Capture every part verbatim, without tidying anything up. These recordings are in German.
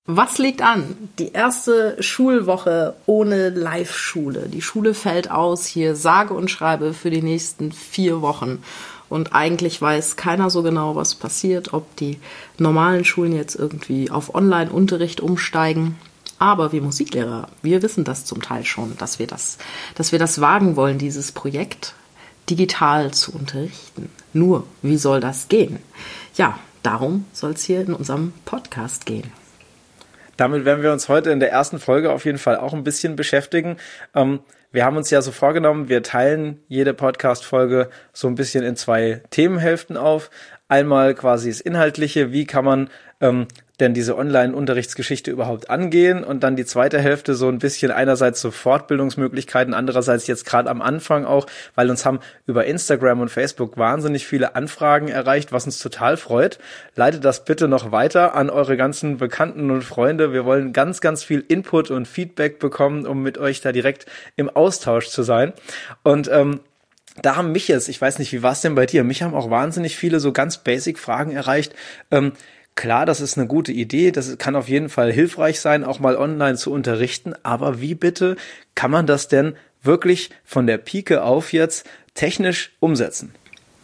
Was liegt an? Die erste Schulwoche ohne Live-Schule. Die Schule fällt aus, hier sage und schreibe für die nächsten vier Wochen. Und eigentlich weiß keiner so genau, was passiert, ob die normalen Schulen jetzt irgendwie auf Online-Unterricht umsteigen. Aber wir Musiklehrer, wir wissen das zum Teil schon, dass wir das, dass wir das wagen wollen, dieses Projekt digital zu unterrichten. Nur, wie soll das gehen? Ja, darum soll es hier in unserem Podcast gehen. Damit werden wir uns heute in der ersten Folge auf jeden Fall auch ein bisschen beschäftigen. Ähm, wir haben uns ja so vorgenommen, wir teilen jede Podcast-Folge so ein bisschen in zwei Themenhälften auf. Einmal quasi das Inhaltliche, wie kann man ähm, denn diese Online-Unterrichtsgeschichte überhaupt angehen, und dann die zweite Hälfte so ein bisschen einerseits so Fortbildungsmöglichkeiten, andererseits jetzt gerade am Anfang auch, weil uns haben über Instagram und Facebook wahnsinnig viele Anfragen erreicht, was uns total freut. Leitet das bitte noch weiter an eure ganzen Bekannten und Freunde. Wir wollen ganz, ganz viel Input und Feedback bekommen, um mit euch da direkt im Austausch zu sein. Und ähm, da haben mich jetzt, ich weiß nicht, wie war es denn bei dir, mich haben auch wahnsinnig viele so ganz basic Fragen erreicht. Ähm, klar, das ist eine gute Idee, das kann auf jeden Fall hilfreich sein, auch mal online zu unterrichten, aber wie bitte kann man das denn wirklich von der Pike auf jetzt technisch umsetzen?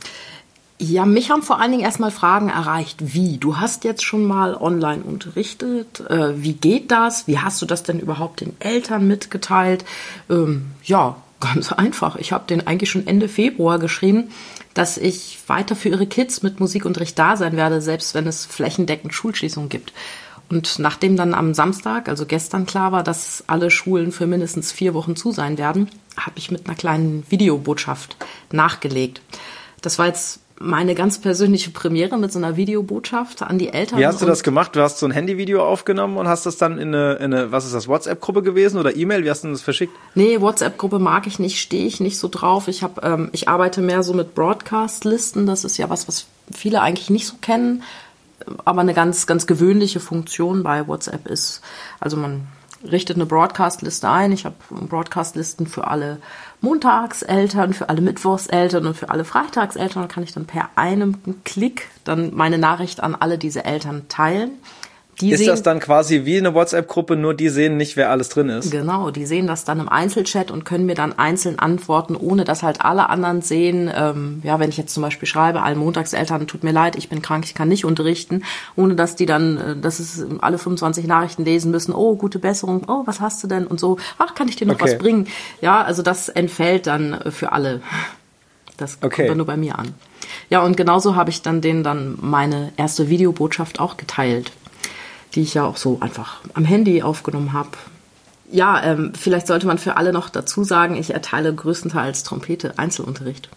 Ja, mich haben vor allen Dingen erstmal Fragen erreicht, wie? Du hast jetzt schon mal online unterrichtet, äh, wie geht das? Wie hast du das denn überhaupt den Eltern mitgeteilt? Ähm, ja, ganz einfach. Ich habe den eigentlich schon Ende Februar geschrieben, dass ich weiter für ihre Kids mit Musikunterricht da sein werde, selbst wenn es flächendeckend Schulschließungen gibt. Und nachdem dann am Samstag, also gestern, klar war, dass alle Schulen für mindestens vier Wochen zu sein werden, habe ich mit einer kleinen Videobotschaft nachgelegt. Das war jetzt meine ganz persönliche Premiere mit so einer Videobotschaft an die Eltern. Wie hast du das gemacht? Du hast so ein Handyvideo aufgenommen und hast das dann in eine, in eine, was ist das, WhatsApp-Gruppe gewesen oder E-Mail? Wie hast du das verschickt? Nee, WhatsApp-Gruppe mag ich nicht, stehe ich nicht so drauf. Ich habe, ähm, ich arbeite mehr so mit Broadcast-Listen. Das ist ja was, was viele eigentlich nicht so kennen, aber eine ganz, ganz gewöhnliche Funktion bei WhatsApp ist. Also man richtet eine Broadcast-Liste ein. Ich habe Broadcast-Listen für alle Montagseltern, für alle Mittwochseltern und für alle Freitagseltern. Da kann ich dann per einem Klick dann meine Nachricht an alle diese Eltern teilen. Die ist sehen, das dann quasi wie eine WhatsApp-Gruppe, nur die sehen nicht, wer alles drin ist? Genau, die sehen das dann im Einzelchat und können mir dann einzeln antworten, ohne dass halt alle anderen sehen. Ähm, ja, wenn ich jetzt zum Beispiel schreibe, allen Montagseltern, tut mir leid, ich bin krank, ich kann nicht unterrichten, ohne dass die dann, äh, dass es alle fünfundzwanzig Nachrichten lesen müssen, oh, gute Besserung, oh, was hast du denn? Und so, ach, kann ich dir noch okay. was bringen? Ja, also das entfällt dann für alle. Das okay. kommt dann nur bei mir an. Ja, und genauso habe ich dann denen dann meine erste Videobotschaft auch geteilt, die ich ja auch so einfach am Handy aufgenommen habe. Ja, ähm, vielleicht sollte man für alle noch dazu sagen, ich erteile größtenteils Trompete Einzelunterricht.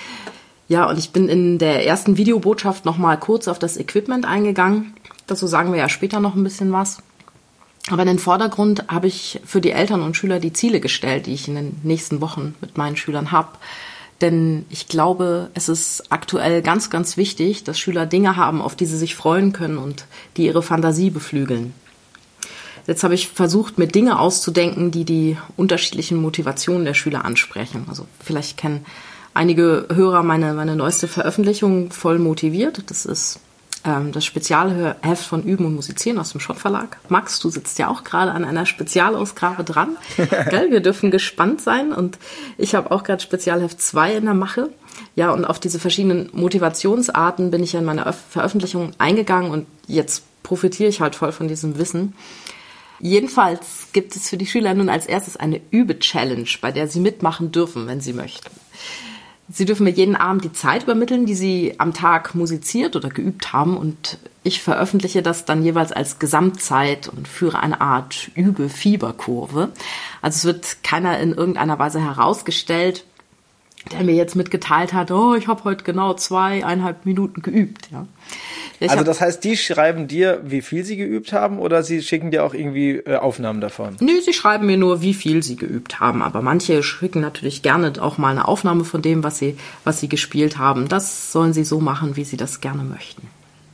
Ja, und ich bin in der ersten Videobotschaft noch mal kurz auf das Equipment eingegangen. Dazu sagen wir ja später noch ein bisschen was. Aber in den Vordergrund habe ich für die Eltern und Schüler die Ziele gestellt, die ich in den nächsten Wochen mit meinen Schülern habe. Denn ich glaube, es ist aktuell ganz, ganz wichtig, dass Schüler Dinge haben, auf die sie sich freuen können und die ihre Fantasie beflügeln. Jetzt habe ich versucht, mir Dinge auszudenken, die die unterschiedlichen Motivationen der Schüler ansprechen. Also vielleicht kennen einige Hörer meine, meine neueste Veröffentlichung Voll motiviert. Das ist ähm, das Spezialheft von Üben und Musizieren aus dem Schott Verlag. Max, du sitzt ja auch gerade an einer Spezialausgabe dran. Gell? Wir dürfen gespannt sein, und ich habe auch gerade Spezialheft zwei in der Mache. Ja, und auf diese verschiedenen Motivationsarten bin ich ja in meiner Veröffentlichung eingegangen, und jetzt profitiere ich halt voll von diesem Wissen. Jedenfalls gibt es für die Schüler nun als erstes eine Übe-Challenge, bei der sie mitmachen dürfen, wenn sie möchten. Sie dürfen mir jeden Abend die Zeit übermitteln, die Sie am Tag musiziert oder geübt haben, und ich veröffentliche das dann jeweils als Gesamtzeit und führe eine Art Übe-Fieberkurve. Also es wird keiner in irgendeiner Weise herausgestellt, der mir jetzt mitgeteilt hat, oh, ich habe heute genau zweieinhalb Minuten geübt. Ja. Ja, also das heißt, die schreiben dir, wie viel sie geübt haben, oder sie schicken dir auch irgendwie äh, Aufnahmen davon? Nö, sie schreiben mir nur, wie viel sie geübt haben. Aber manche schicken natürlich gerne auch mal eine Aufnahme von dem, was sie, was sie gespielt haben. Das sollen sie so machen, wie sie das gerne möchten.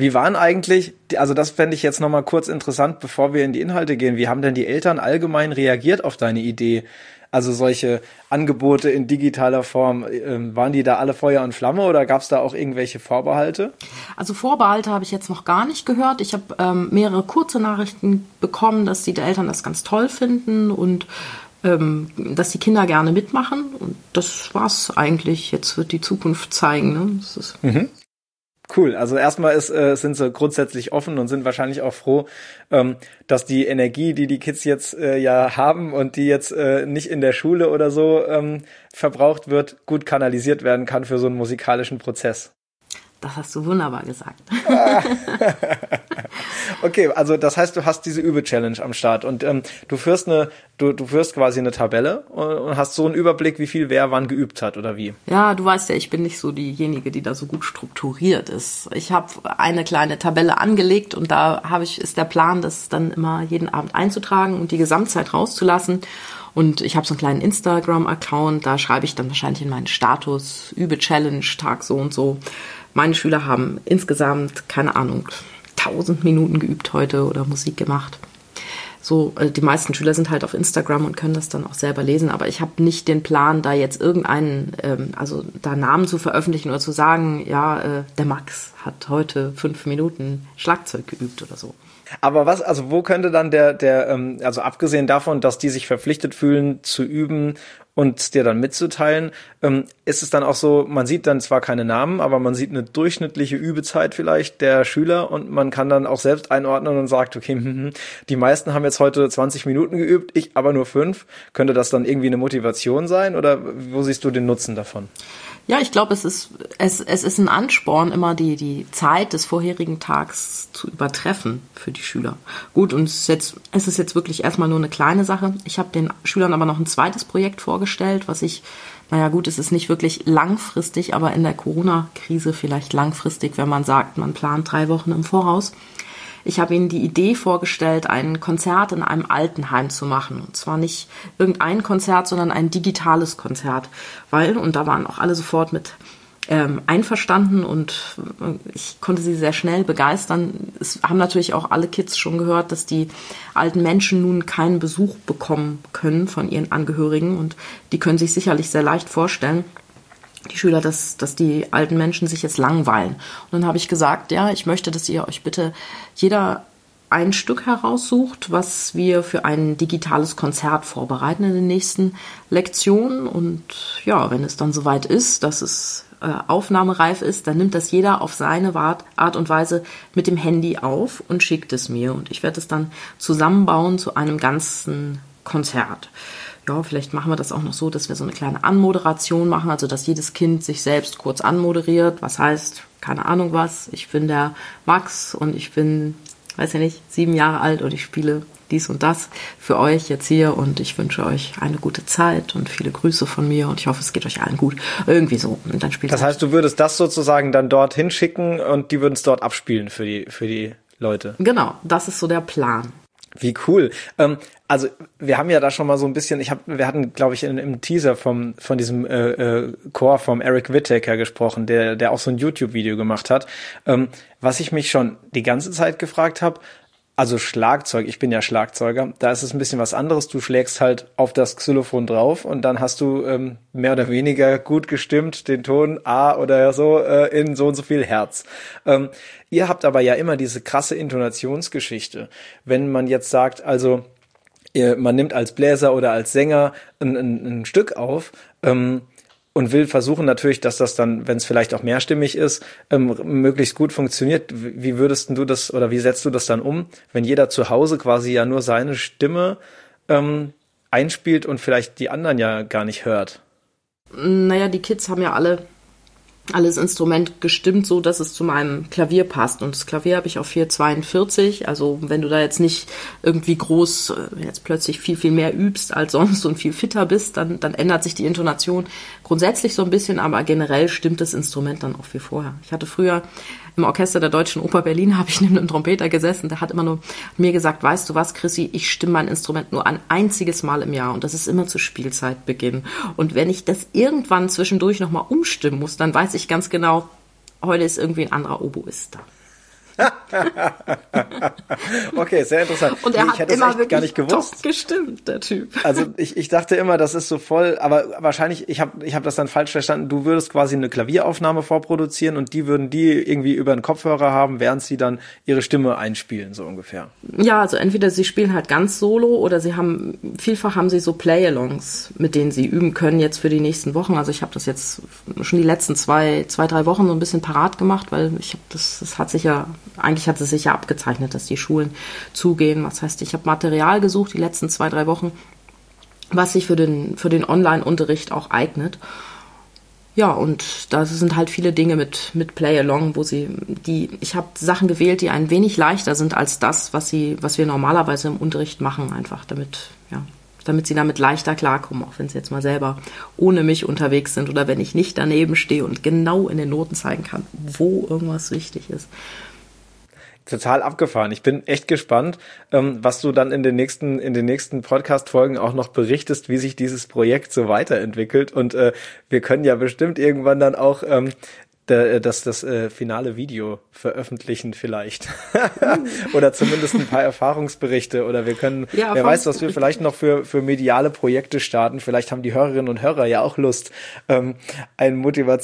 Wie waren eigentlich, also das fände ich jetzt nochmal kurz interessant, bevor wir in die Inhalte gehen, wie haben denn die Eltern allgemein reagiert auf deine Idee? Also solche Angebote in digitaler Form, äh, waren die da alle Feuer und Flamme oder gab es da auch irgendwelche Vorbehalte? Also Vorbehalte habe ich jetzt noch gar nicht gehört. Ich habe ähm, mehrere kurze Nachrichten bekommen, dass die Eltern das ganz toll finden und ähm, dass die Kinder gerne mitmachen. Und das war's eigentlich. Jetzt wird die Zukunft zeigen. Ne? Das ist mhm. Cool, also erstmal ist, äh, sind sie grundsätzlich offen und sind wahrscheinlich auch froh, ähm, dass die Energie, die die Kids jetzt äh, ja haben und die jetzt äh, nicht in der Schule oder so ähm, verbraucht wird, gut kanalisiert werden kann für so einen musikalischen Prozess. Das hast du wunderbar gesagt. Okay, also das heißt, du hast diese Übe-Challenge am Start und ähm, du führst eine, du, du führst quasi eine Tabelle und hast so einen Überblick, wie viel wer wann geübt hat oder wie? Ja, du weißt ja, ich bin nicht so diejenige, die da so gut strukturiert ist. Ich habe eine kleine Tabelle angelegt und da habe ich ist der Plan, das dann immer jeden Abend einzutragen und die Gesamtzeit rauszulassen. Und ich habe so einen kleinen Instagram-Account, da schreibe ich dann wahrscheinlich in meinen Status Übe-Challenge, Tag so und so. Meine Schüler haben insgesamt, keine Ahnung, tausend Minuten geübt heute oder Musik gemacht. So, die meisten Schüler sind halt auf Instagram und können das dann auch selber lesen, aber ich habe nicht den Plan, da jetzt irgendeinen, ähm, also da Namen zu veröffentlichen oder zu sagen, ja, äh, der Max hat heute fünf Minuten Schlagzeug geübt oder so. Aber was, also wo könnte dann der, der, ähm, also abgesehen davon, dass die sich verpflichtet fühlen zu üben und dir dann mitzuteilen, ähm, ist es dann auch so, man sieht dann zwar keine Namen, aber man sieht eine durchschnittliche Übezeit vielleicht der Schüler und man kann dann auch selbst einordnen und sagt, okay, die meisten haben jetzt heute zwanzig Minuten geübt, ich aber nur fünf. Könnte das dann irgendwie eine Motivation sein oder wo siehst du den Nutzen davon? Ja, ich glaube, es ist, es, es ist ein Ansporn, immer die, die Zeit des vorherigen Tags zu übertreffen für die Schüler. Gut, und es ist jetzt, es ist jetzt wirklich erstmal nur eine kleine Sache. Ich habe den Schülern aber noch ein zweites Projekt vorgestellt, was ich, naja gut, es ist nicht wirklich langfristig, aber in der Corona-Krise vielleicht langfristig, wenn man sagt, man plant drei Wochen im Voraus. Ich habe ihnen die Idee vorgestellt, ein Konzert in einem Altenheim zu machen. Und zwar nicht irgendein Konzert, sondern ein digitales Konzert. Weil, und da waren auch alle sofort mit ähm, einverstanden und ich konnte sie sehr schnell begeistern. Es haben natürlich auch alle Kids schon gehört, dass die alten Menschen nun keinen Besuch bekommen können von ihren Angehörigen. Und die können sich sicherlich sehr leicht vorstellen, die Schüler, dass, dass die alten Menschen sich jetzt langweilen. Und dann habe ich gesagt, ja, ich möchte, dass ihr euch bitte jeder ein Stück heraussucht, was wir für ein digitales Konzert vorbereiten in den nächsten Lektionen. Und ja, wenn es dann soweit ist, dass es äh, aufnahmereif ist, dann nimmt das jeder auf seine Art und Weise mit dem Handy auf und schickt es mir. Und ich werde es dann zusammenbauen zu einem ganzen Konzert. Ja, vielleicht machen wir das auch noch so, dass wir so eine kleine Anmoderation machen, also dass jedes Kind sich selbst kurz anmoderiert, was heißt, keine Ahnung was, ich bin der Max und ich bin, weiß ja nicht, sieben Jahre alt und ich spiele dies und das für euch jetzt hier und ich wünsche euch eine gute Zeit und viele Grüße von mir und ich hoffe, es geht euch allen gut. Irgendwie so. Und dann spielt das heißt, du würdest das sozusagen dann dort hinschicken und die würden es dort abspielen für die, für die Leute? Genau, das ist so der Plan. Wie cool. Ähm, also wir haben ja da schon mal so ein bisschen, ich hab, wir hatten, glaube ich, in, im Teaser vom von diesem äh, äh, Chor vom Eric Whittaker gesprochen, der der auch so ein YouTube-Video gemacht hat. Ähm, was ich mich schon die ganze Zeit gefragt habe, also Schlagzeug, ich bin ja Schlagzeuger, da ist es ein bisschen was anderes. Du schlägst halt auf das Xylophon drauf und dann hast du ähm, mehr oder weniger gut gestimmt den Ton A oder so äh, in so und so viel Herz. Ähm, ihr habt aber ja immer diese krasse Intonationsgeschichte. Wenn man jetzt sagt, also ihr, man nimmt als Bläser oder als Sänger ein, ein, ein Stück auf, ähm, und will versuchen natürlich, dass das dann, wenn es vielleicht auch mehrstimmig ist, ähm, möglichst gut funktioniert. Wie würdest du das oder wie setzt du das dann um, wenn jeder zu Hause quasi ja nur seine Stimme ähm, einspielt und vielleicht die anderen ja gar nicht hört? Naja, die Kids haben ja alle alles Instrument gestimmt, so dass es zu meinem Klavier passt. Und das Klavier habe ich auf vier zweiundvierzig. Also wenn du da jetzt nicht irgendwie groß jetzt plötzlich viel, viel mehr übst als sonst und viel fitter bist, dann, dann ändert sich die Intonation grundsätzlich so ein bisschen, aber generell stimmt das Instrument dann auch wie vorher. Ich hatte früher im Orchester der Deutschen Oper Berlin, habe ich neben einem Trompeter gesessen, der hat immer nur mir gesagt, weißt du was, Chrissy, ich stimme mein Instrument nur ein einziges Mal im Jahr und das ist immer zu Spielzeitbeginn. Und wenn ich das irgendwann zwischendurch nochmal umstimmen muss, dann weiß ich ganz genau, heute ist irgendwie ein anderer Oboist da. Okay, sehr interessant. Und er Nee, hat ich hätte es immer echt wirklich gar nicht gewusst. top gestimmt, der Typ. Also ich, ich dachte immer, das ist so voll, aber wahrscheinlich, ich habe ich hab das dann falsch verstanden, du würdest quasi eine Klavieraufnahme vorproduzieren und die würden die irgendwie über einen Kopfhörer haben, während sie dann ihre Stimme einspielen, so ungefähr. Ja, also entweder sie spielen halt ganz solo oder sie haben, vielfach haben sie so Play-Alongs, mit denen sie üben können jetzt für die nächsten Wochen. Also ich habe das jetzt schon die letzten zwei, zwei, drei Wochen so ein bisschen parat gemacht, weil ich habe das, das hat sich ja, eigentlich hat es sich ja abgezeichnet, dass die Schulen zugehen. Was heißt, ich habe Material gesucht die letzten zwei, drei Wochen, was sich für den, für den Online-Unterricht auch eignet. Ja, und da sind halt viele Dinge mit, mit Play-Along, wo sie, die, ich habe Sachen gewählt, die ein wenig leichter sind als das, was sie, was wir normalerweise im Unterricht machen, einfach damit, ja, damit sie damit leichter klarkommen, auch wenn sie jetzt mal selber ohne mich unterwegs sind oder wenn ich nicht daneben stehe und genau in den Noten zeigen kann, wo irgendwas wichtig ist. Total abgefahren. Ich bin echt gespannt, ähm, was du dann in den nächsten in den nächsten Podcast-Folgen auch noch berichtest, wie sich dieses Projekt so weiterentwickelt. Und äh, wir können ja bestimmt irgendwann dann auch ähm, das, das äh, finale Video veröffentlichen vielleicht. Oder zumindest ein paar Erfahrungsberichte. Oder wir können, ja, wer weiß, was wir vielleicht noch für, für mediale Projekte starten. Vielleicht haben die Hörerinnen und Hörer ja auch Lust, ähm, ein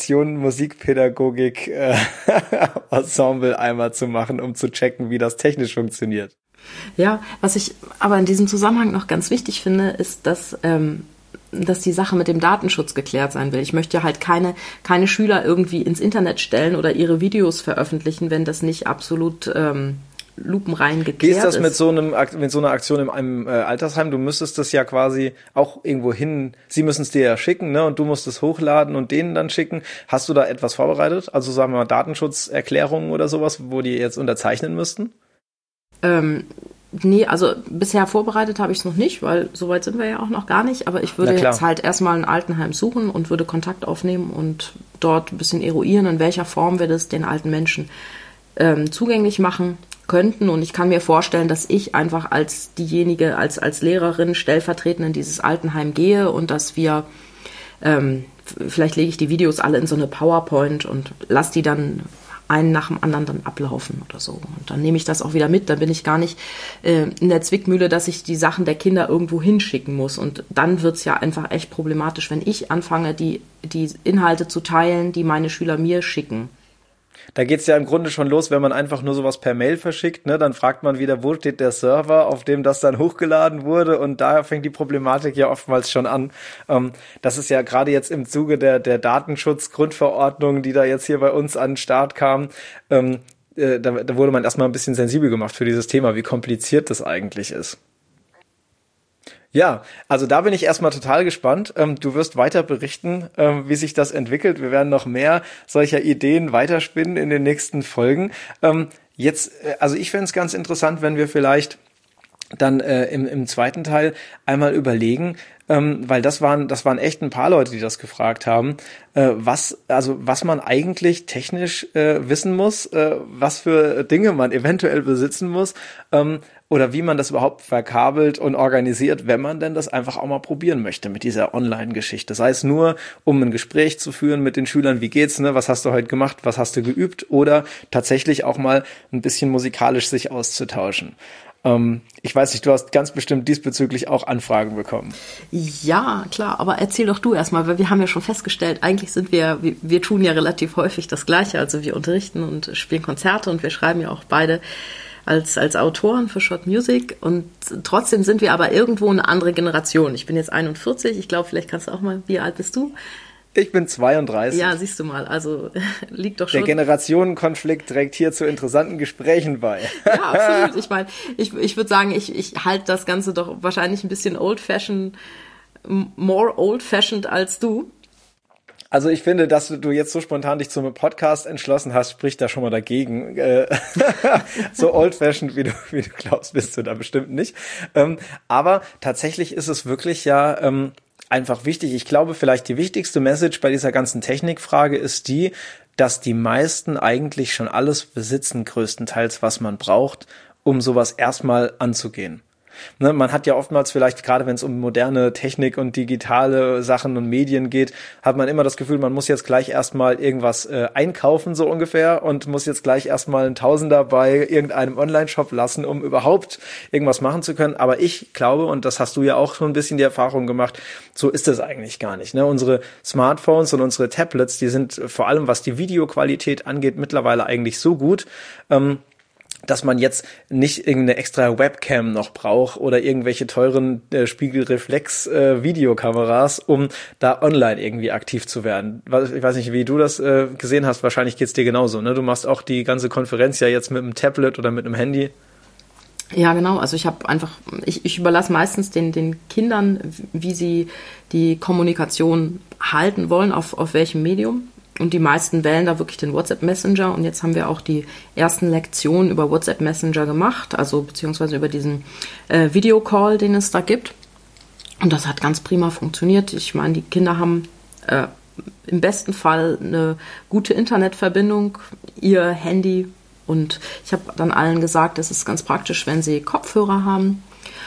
Motivation-Musikpädagogik-Ensemble äh, einmal zu machen, um zu checken, wie das technisch funktioniert. Ja, was ich aber in diesem Zusammenhang noch ganz wichtig finde, ist, dass ähm, dass die Sache mit dem Datenschutz geklärt sein will. Ich möchte halt keine, keine Schüler irgendwie ins Internet stellen oder ihre Videos veröffentlichen, wenn das nicht absolut ähm, lupenrein geklärt ist. Wie ist das mit so einem mit so einer Aktion in einem äh, Altersheim? Du müsstest das ja quasi auch irgendwo hin, sie müssen es dir ja schicken, ne? Und du musst es hochladen und denen dann schicken. Hast du da etwas vorbereitet? Also sagen wir mal Datenschutzerklärungen oder sowas, wo die jetzt unterzeichnen müssten? Ähm, Nee, also bisher vorbereitet habe ich es noch nicht, weil so weit sind wir ja auch noch gar nicht. Aber ich würde jetzt halt erstmal ein Altenheim suchen und würde Kontakt aufnehmen und dort ein bisschen eruieren, in welcher Form wir das den alten Menschen ähm, zugänglich machen könnten. Und ich kann mir vorstellen, dass ich einfach als diejenige, als, als Lehrerin stellvertretend in dieses Altenheim gehe und dass wir, ähm, vielleicht lege ich die Videos alle in so eine PowerPoint und lasse die dann einen nach dem anderen dann ablaufen oder so. Und dann nehme ich das auch wieder mit. Dann bin ich gar nicht äh, in der Zwickmühle, dass ich die Sachen der Kinder irgendwo hinschicken muss. Und dann wird's ja einfach echt problematisch, wenn ich anfange, die, die Inhalte zu teilen, die meine Schüler mir schicken. Da geht's ja im Grunde schon los, wenn man einfach nur sowas per Mail verschickt, ne? Dann fragt man wieder, wo steht der Server, auf dem das dann hochgeladen wurde, und da fängt die Problematik ja oftmals schon an. Ähm, das ist ja gerade jetzt im Zuge der, der Datenschutzgrundverordnung, die da jetzt hier bei uns an den Start kam, ähm, äh, da, da wurde man erstmal ein bisschen sensibel gemacht für dieses Thema, wie kompliziert das eigentlich ist. Ja, also da bin ich erstmal total gespannt. Ähm, du wirst weiter berichten, ähm, wie sich das entwickelt. Wir werden noch mehr solcher Ideen weiterspinnen in den nächsten Folgen. Ähm, jetzt, äh, also ich fände es ganz interessant, wenn wir vielleicht dann äh, im, im zweiten Teil einmal überlegen, ähm, weil das waren das waren echt ein paar Leute, die das gefragt haben, äh, was also was man eigentlich technisch äh, wissen muss, äh, was für Dinge man eventuell besitzen muss, ähm, oder wie man das überhaupt verkabelt und organisiert, wenn man denn das einfach auch mal probieren möchte mit dieser Online-Geschichte. Sei es nur, um ein Gespräch zu führen mit den Schülern, wie geht's, ne? Was hast du heute gemacht, was hast du geübt, oder tatsächlich auch mal ein bisschen musikalisch sich auszutauschen. Ähm, ich weiß nicht, du hast ganz bestimmt diesbezüglich auch Anfragen bekommen. Ja, klar, aber erzähl doch du erstmal, weil wir haben ja schon festgestellt, eigentlich sind wir, wir, wir tun ja relativ häufig das Gleiche, also wir unterrichten und spielen Konzerte und wir schreiben ja auch beide als, als Autoren für Schott Music, und trotzdem sind wir aber irgendwo eine andere Generation. Ich bin jetzt einundvierzig, ich glaube, vielleicht kannst du auch mal, wie alt bist du? Ich bin zweiunddreißig. Ja, siehst du mal, also liegt doch schon. Der Generationenkonflikt trägt hier zu interessanten Gesprächen bei. Ja, absolut. Ich meine, ich, ich würde sagen, ich, ich halte das Ganze doch wahrscheinlich ein bisschen old-fashioned, more old-fashioned als du. Also ich finde, dass du jetzt so spontan dich zum Podcast entschlossen hast, spricht da schon mal dagegen. So old-fashioned, wie du, wie du glaubst, bist du da bestimmt nicht. Aber tatsächlich ist es wirklich ja einfach wichtig. Ich glaube, vielleicht die wichtigste Message bei dieser ganzen Technikfrage ist die, dass die meisten eigentlich schon alles besitzen, größtenteils, was man braucht, um sowas erstmal anzugehen. Ne, man hat ja oftmals vielleicht, gerade wenn es um moderne Technik und digitale Sachen und Medien geht, hat man immer das Gefühl, man muss jetzt gleich erstmal irgendwas äh, einkaufen, so ungefähr, und muss jetzt gleich erstmal einen Tausender bei irgendeinem Online-Shop lassen, um überhaupt irgendwas machen zu können. Aber ich glaube, und das hast du ja auch schon ein bisschen die Erfahrung gemacht, so ist es eigentlich gar nicht. Ne? Unsere Smartphones und unsere Tablets, die sind vor allem, was die Videoqualität angeht, mittlerweile eigentlich so gut, ähm, dass man jetzt nicht irgendeine extra Webcam noch braucht oder irgendwelche teuren äh, Spiegelreflex-Videokameras, äh, um da online irgendwie aktiv zu werden. Ich weiß nicht, wie du das äh, gesehen hast, wahrscheinlich geht's dir genauso, ne? Du machst auch die ganze Konferenz ja jetzt mit einem Tablet oder mit einem Handy. Ja, genau. Also ich habe einfach, ich, ich überlasse meistens den, den Kindern, wie sie die Kommunikation halten wollen, auf, auf welchem Medium. Und die meisten wählen da wirklich den WhatsApp Messenger. Und jetzt haben wir auch die ersten Lektionen über WhatsApp Messenger gemacht, also beziehungsweise über diesen äh, Videocall, den es da gibt. Und das hat ganz prima funktioniert. Ich meine, die Kinder haben äh, im besten Fall eine gute Internetverbindung, ihr Handy. Und ich habe dann allen gesagt, es ist ganz praktisch, wenn sie Kopfhörer haben.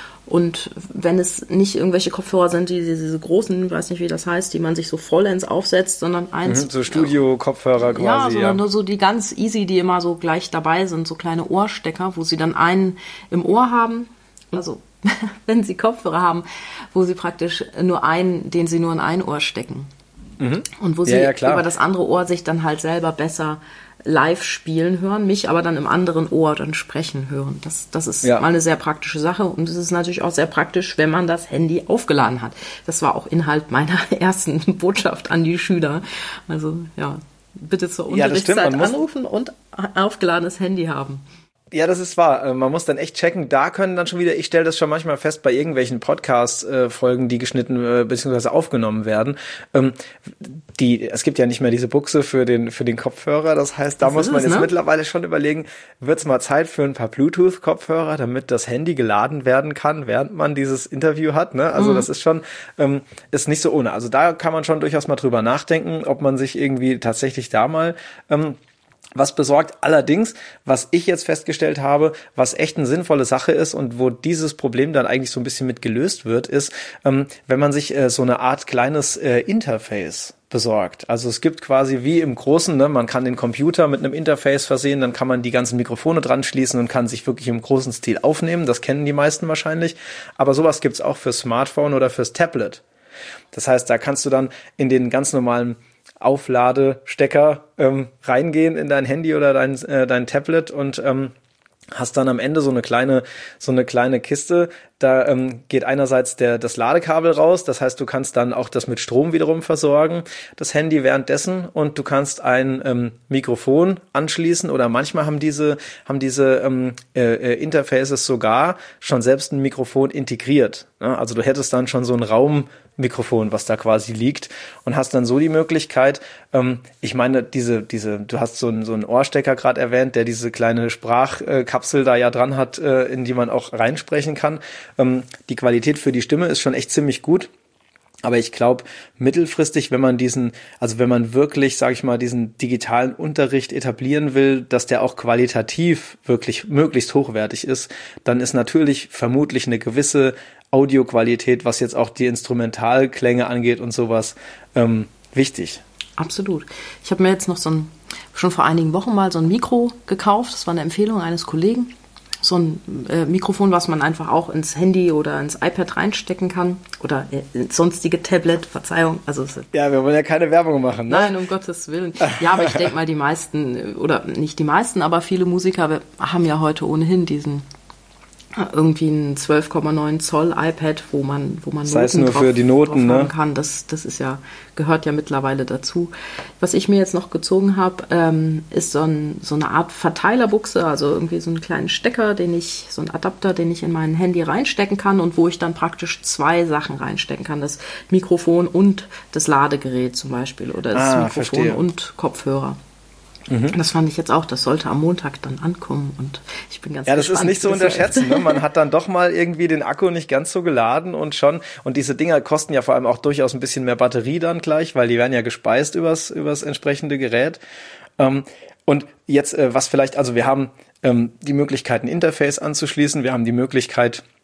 Und wenn es nicht irgendwelche Kopfhörer sind, die diese großen, ich weiß nicht, wie das heißt, die man sich so vollends aufsetzt, sondern eins... Mhm, so Studio-Kopfhörer quasi, ja. Sondern ja. nur so die ganz easy, die immer so gleich dabei sind, so kleine Ohrstecker, wo sie dann einen im Ohr haben. Also, wenn sie Kopfhörer haben, wo sie praktisch nur einen, den sie nur in ein Ohr stecken. Mhm. Und wo sie ja, ja, über das andere Ohr sich dann halt selber besser live spielen hören, mich aber dann im anderen Ohr dann sprechen hören. Das, das ist ja mal eine sehr praktische Sache und es ist natürlich auch sehr praktisch, wenn man das Handy aufgeladen hat. Das war auch Inhalt meiner ersten Botschaft an die Schüler. Also ja, bitte zur Unterrichtszeit ja, anrufen und aufgeladenes Handy haben. Ja, das ist wahr. Man muss dann echt checken. Da können dann schon wieder, ich stelle das schon manchmal fest bei irgendwelchen Podcast-Folgen, die geschnitten äh, bzw. aufgenommen werden. Ähm, die, es gibt ja nicht mehr diese Buchse für den für den Kopfhörer. Das heißt, da das muss man es, jetzt ne? mittlerweile schon überlegen, wird es mal Zeit für ein paar Bluetooth-Kopfhörer, damit das Handy geladen werden kann, während man dieses Interview hat. Ne? Also mhm. das ist schon ähm, ist nicht so ohne. Also da kann man schon durchaus mal drüber nachdenken, ob man sich irgendwie tatsächlich da mal ähm, was besorgt. Allerdings, was ich jetzt festgestellt habe, was echt eine sinnvolle Sache ist und wo dieses Problem dann eigentlich so ein bisschen mit gelöst wird, ist, ähm, wenn man sich äh, so eine Art kleines äh, Interface besorgt. Also es gibt quasi wie im Großen, ne, man kann den Computer mit einem Interface versehen, dann kann man die ganzen Mikrofone dran schließen und kann sich wirklich im großen Stil aufnehmen. Das kennen die meisten wahrscheinlich. Aber sowas gibt's auch fürs Smartphone oder fürs Tablet. Das heißt, da kannst du dann in den ganz normalen Aufladestecker ähm, reingehen in dein Handy oder dein äh, dein Tablet und ähm, hast dann am Ende so eine kleine so eine kleine Kiste. Da ähm, geht einerseits der das Ladekabel raus, das heißt, du kannst dann auch das mit Strom wiederum versorgen, das Handy währenddessen, und du kannst ein ähm, Mikrofon anschließen oder manchmal haben diese haben diese ähm, äh, Interfaces sogar schon selbst ein Mikrofon integriert. Ne? Also du hättest dann schon so ein Raummikrofon, was da quasi liegt, und hast dann so die Möglichkeit, ähm, ich meine, diese diese du hast so einen so einen Ohrstecker gerade erwähnt, der diese kleine Sprachkapsel da ja dran hat, äh, in die man auch reinsprechen kann. Ähm, die Qualität für die Stimme ist schon echt ziemlich gut. Aber ich glaube, mittelfristig, wenn man diesen, also wenn man wirklich, sage ich mal, diesen digitalen Unterricht etablieren will, dass der auch qualitativ wirklich möglichst hochwertig ist, dann ist natürlich vermutlich eine gewisse Audioqualität, was jetzt auch die Instrumentalklänge angeht und sowas, ähm, wichtig. Absolut. Ich habe mir jetzt noch so ein, schon vor einigen Wochen mal so ein Mikro gekauft. Das war eine Empfehlung eines Kollegen. So ein äh, Mikrofon, was man einfach auch ins Handy oder ins iPad reinstecken kann oder äh, ins sonstige Tablet, Verzeihung. Also ja, wir wollen ja keine Werbung machen, ne? Nein, um Gottes Willen. Ja, aber ich denke mal, die meisten, oder nicht die meisten, aber viele Musiker haben ja heute ohnehin diesen irgendwie ein zwölf Komma neun Zoll iPad, wo man wo man das heißt Noten nur drauf, für die Noten, drauf haben ne? kann. Das das ist ja gehört ja mittlerweile dazu. Was ich mir jetzt noch gezogen habe, ähm, ist so ein so eine Art Verteilerbuchse, also irgendwie so einen kleinen Stecker, den ich so einen Adapter, den ich in mein Handy reinstecken kann und wo ich dann praktisch zwei Sachen reinstecken kann: das Mikrofon und das Ladegerät zum Beispiel oder das ah, Mikrofon verstehe. Und Kopfhörer. Mhm. Das fand ich jetzt auch, das sollte am Montag dann ankommen und ich bin ganz Ja, das gespannt, ist nicht zu unterschätzen, ne? Man hat dann doch mal irgendwie den Akku nicht ganz so geladen und schon, und diese Dinger kosten ja vor allem auch durchaus ein bisschen mehr Batterie dann gleich, weil die werden ja gespeist übers, übers entsprechende Gerät. Ähm, und jetzt, äh, was vielleicht, also wir haben ähm, die Möglichkeit, ein Interface anzuschließen, wir haben die Möglichkeit,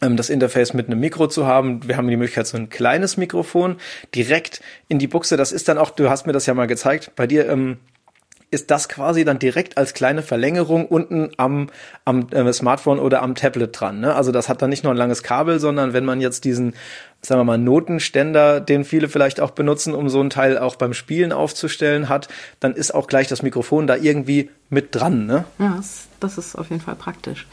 das Interface mit einem Mikro zu haben. Wir haben die Möglichkeit, so ein kleines Mikrofon direkt in die Buchse. Das ist dann auch, du hast mir das ja mal gezeigt, bei dir ähm, ist das quasi dann direkt als kleine Verlängerung unten am, am äh, Smartphone oder am Tablet dran. Ne? Also das hat dann nicht nur ein langes Kabel, sondern wenn man jetzt diesen, sagen wir mal, Notenständer, den viele vielleicht auch benutzen, um so ein Teil auch beim Spielen aufzustellen hat, dann ist auch gleich das Mikrofon da irgendwie mit dran. Ne? Ja, das, das ist auf jeden Fall praktisch.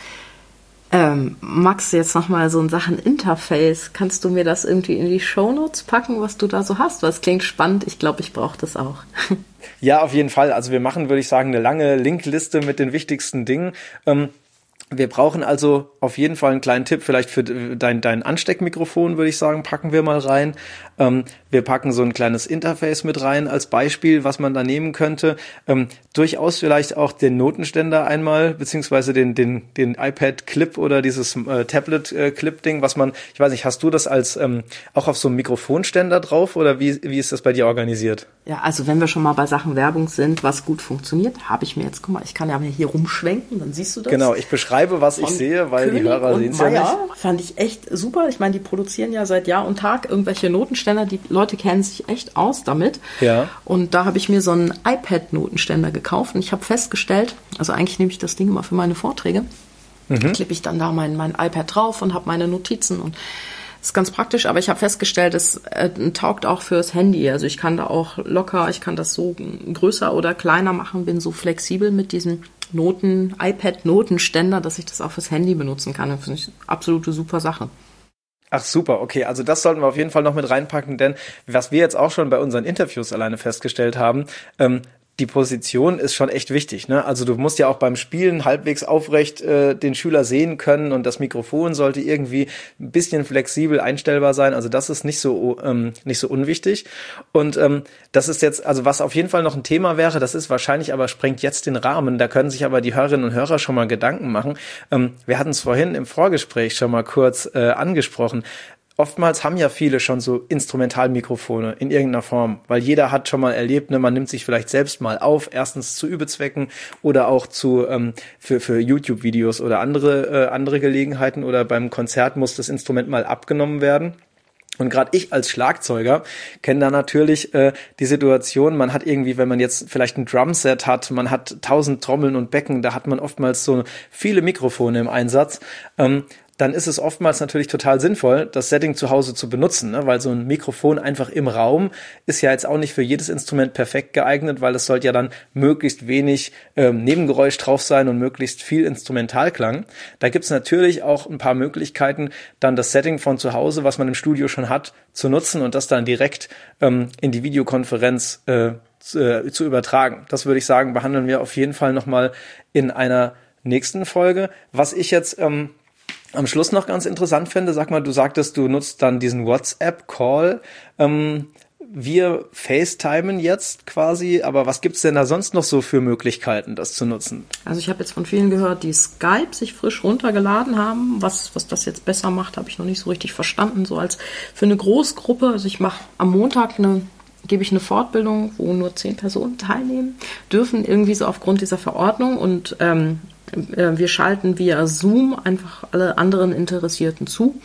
Ähm, Max, jetzt nochmal so in Sachen Interface. Kannst du mir das irgendwie in die Shownotes packen, was du da so hast? Weil es klingt spannend. Ich glaube, ich brauche das auch. Ja, auf jeden Fall. Also wir machen, würde ich sagen, eine lange Linkliste mit den wichtigsten Dingen. Ähm, Wir brauchen also auf jeden Fall einen kleinen Tipp, vielleicht für dein, dein Ansteckmikrofon, würde ich sagen, packen wir mal rein. Ähm, wir packen so ein kleines Interface mit rein als Beispiel, was man da nehmen könnte. Ähm, durchaus vielleicht auch den Notenständer einmal, beziehungsweise den, den, den iPad-Clip oder dieses äh, Tablet-Clip-Ding, was man, ich weiß nicht, hast du das als ähm, auch auf so einem Mikrofonständer drauf oder wie, wie ist das bei dir organisiert? Ja, also wenn wir schon mal bei Sachen Werbung sind, was gut funktioniert, habe ich mir jetzt, guck mal, ich kann ja hier rumschwenken, dann siehst du das. Genau, ich beschreibe, was ich sehe, weil König die Hörer sehen es ja nicht. Fand ich echt super. Ich meine, die produzieren ja seit Jahr und Tag irgendwelche Notenständer. Die Leute kennen sich echt aus damit. Ja. Und da habe ich mir so einen iPad-Notenständer gekauft und ich habe festgestellt, also eigentlich nehme ich das Ding immer für meine Vorträge, mhm. klippe ich dann da mein, mein iPad drauf und habe meine Notizen und das ist ganz praktisch, aber ich habe festgestellt, es äh, taugt auch fürs Handy. Also ich kann da auch locker, ich kann das so größer oder kleiner machen, bin so flexibel mit diesem Noten, iPad-Notenständer, dass ich das auch fürs Handy benutzen kann. Das finde ich eine absolute super Sache. Ach super, okay, also das sollten wir auf jeden Fall noch mit reinpacken, denn was wir jetzt auch schon bei unseren Interviews alleine festgestellt haben, ähm, die Position ist schon echt wichtig, ne? Also du musst ja auch beim Spielen halbwegs aufrecht äh, den Schüler sehen können und das Mikrofon sollte irgendwie ein bisschen flexibel einstellbar sein. Also das ist nicht so ähm, nicht so unwichtig. Und ähm, das ist jetzt, also was auf jeden Fall noch ein Thema wäre, das ist wahrscheinlich aber sprengt jetzt den Rahmen. Da können sich aber die Hörerinnen und Hörer schon mal Gedanken machen. Ähm, wir hatten es vorhin im Vorgespräch schon mal kurz äh, angesprochen. Oftmals haben ja viele schon so Instrumentalmikrofone in irgendeiner Form, weil jeder hat schon mal erlebt, ne, man nimmt sich vielleicht selbst mal auf, erstens zu Übezwecken oder auch zu ähm, für für YouTube-Videos oder andere äh, andere Gelegenheiten oder beim Konzert muss das Instrument mal abgenommen werden. Und gerade ich als Schlagzeuger kenne da natürlich äh, die Situation, man hat irgendwie, wenn man jetzt vielleicht ein Drumset hat, man hat tausend Trommeln und Becken, da hat man oftmals so viele Mikrofone im Einsatz. Ähm, dann ist es oftmals natürlich total sinnvoll, das Setting zu Hause zu benutzen, ne? Weil so ein Mikrofon einfach im Raum ist ja jetzt auch nicht für jedes Instrument perfekt geeignet, weil es sollte ja dann möglichst wenig ähm, Nebengeräusch drauf sein und möglichst viel Instrumentalklang. Da gibt's natürlich auch ein paar Möglichkeiten, dann das Setting von zu Hause, was man im Studio schon hat, zu nutzen und das dann direkt ähm, in die Videokonferenz äh, zu, äh, zu übertragen. Das würde ich sagen, behandeln wir auf jeden Fall nochmal in einer nächsten Folge. Was ich jetzt ähm, am Schluss noch ganz interessant finde, sag mal, du sagtest, du nutzt dann diesen WhatsApp-Call. Ähm, wir FaceTimen jetzt quasi, aber was gibt's denn da sonst noch so für Möglichkeiten, das zu nutzen? Also ich habe jetzt von vielen gehört, die Skype sich frisch runtergeladen haben. Was, was das jetzt besser macht, habe ich noch nicht so richtig verstanden. So als für eine Großgruppe, also ich mache am Montag eine gebe ich eine Fortbildung, wo nur zehn Personen teilnehmen dürfen, irgendwie so aufgrund dieser Verordnung und ähm, wir schalten via Zoom einfach alle anderen Interessierten zu.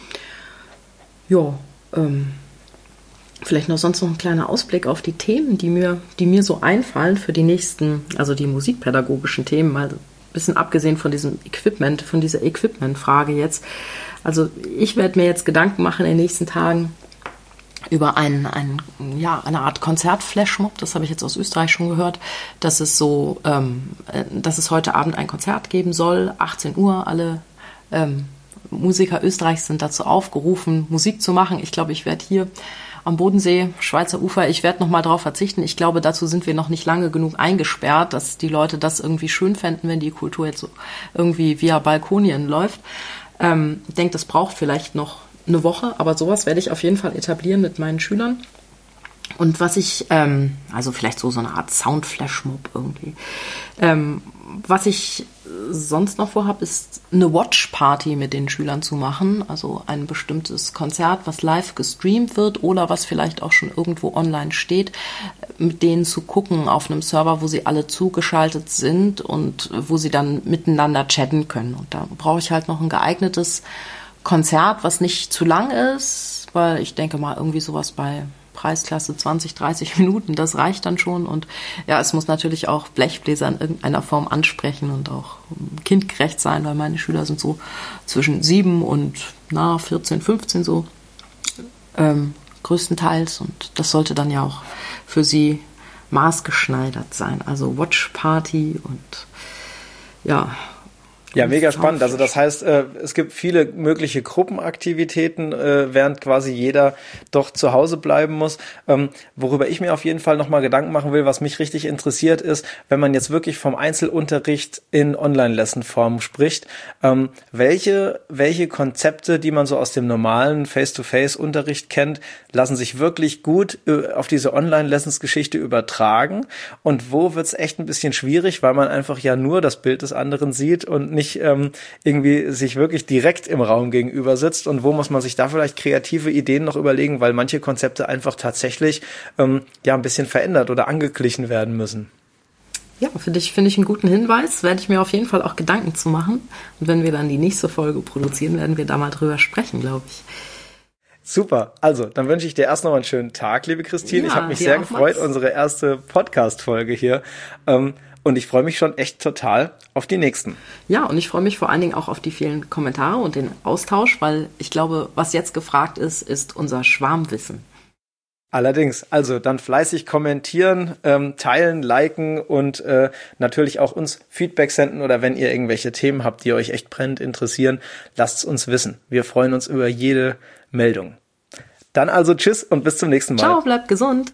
Ja, ähm, vielleicht noch sonst noch ein kleiner Ausblick auf die Themen, die mir, die mir so einfallen für die nächsten, also die musikpädagogischen Themen, mal ein bisschen abgesehen von diesem Equipment, von dieser Equipment-Frage jetzt. Also ich werde mir jetzt Gedanken machen in den nächsten Tagen über einen, einen, ja, eine Art Konzert-Flashmob, das habe ich jetzt aus Österreich schon gehört, dass es so, ähm, dass es heute Abend ein Konzert geben soll, achtzehn Uhr, alle ähm, Musiker Österreichs sind dazu aufgerufen, Musik zu machen. Ich glaube, ich werde hier am Bodensee, Schweizer Ufer, ich werde nochmal drauf verzichten. Ich glaube, dazu sind wir noch nicht lange genug eingesperrt, dass die Leute das irgendwie schön fänden, wenn die Kultur jetzt so irgendwie via Balkonien läuft. Ähm, ich denke, das braucht vielleicht noch eine Woche, aber sowas werde ich auf jeden Fall etablieren mit meinen Schülern. Und was ich, ähm, also vielleicht so so eine Art Sound-Flashmob irgendwie. Ähm, was ich sonst noch vorhabe, ist eine Watch-Party mit den Schülern zu machen. Also ein bestimmtes Konzert, was live gestreamt wird oder was vielleicht auch schon irgendwo online steht, mit denen zu gucken auf einem Server, wo sie alle zugeschaltet sind und wo sie dann miteinander chatten können. Und da brauche ich halt noch ein geeignetes Konzert, was nicht zu lang ist, weil ich denke mal irgendwie sowas bei Preisklasse zwanzig, dreißig Minuten, das reicht dann schon. Und ja, es muss natürlich auch Blechbläser in irgendeiner Form ansprechen und auch kindgerecht sein, weil meine Schüler sind so zwischen sieben und na, vierzehn, fünfzehn so ähm, größtenteils. Und das sollte dann ja auch für sie maßgeschneidert sein. Also Watch Party und ja. Ja, mega spannend. Also das heißt, äh, es gibt viele mögliche Gruppenaktivitäten, äh, während quasi jeder doch zu Hause bleiben muss. Ähm, worüber ich mir auf jeden Fall nochmal Gedanken machen will, was mich richtig interessiert ist, wenn man jetzt wirklich vom Einzelunterricht in Online-Lesson-Form spricht, ähm, welche, welche Konzepte, die man so aus dem normalen Face-to-Face-Unterricht kennt, lassen sich wirklich gut äh, auf diese Online-Lessons-Geschichte übertragen, und wo wird's echt ein bisschen schwierig, weil man einfach ja nur das Bild des anderen sieht und nicht ähm, irgendwie sich wirklich direkt im Raum gegenüber sitzt, und wo muss man sich da vielleicht kreative Ideen noch überlegen, weil manche Konzepte einfach tatsächlich ähm, ja ein bisschen verändert oder angeglichen werden müssen. Ja, finde ich, finde ich einen guten Hinweis, werde ich mir auf jeden Fall auch Gedanken zu machen, und wenn wir dann die nächste Folge produzieren, werden wir da mal drüber sprechen, glaube ich. Super, also dann wünsche ich dir erst noch einen schönen Tag, liebe Christine. Ja, ich habe mich sehr gefreut, Max. Unsere erste Podcast-Folge hier. Ähm, Und ich freue mich schon echt total auf die nächsten. Ja, und ich freue mich vor allen Dingen auch auf die vielen Kommentare und den Austausch, weil ich glaube, was jetzt gefragt ist, ist unser Schwarmwissen. Allerdings, also dann fleißig kommentieren, ähm, teilen, liken und äh, natürlich auch uns Feedback senden, oder wenn ihr irgendwelche Themen habt, die euch echt brennend interessieren, lasst es uns wissen. Wir freuen uns über jede Meldung. Dann also tschüss und bis zum nächsten Mal. Ciao, bleibt gesund.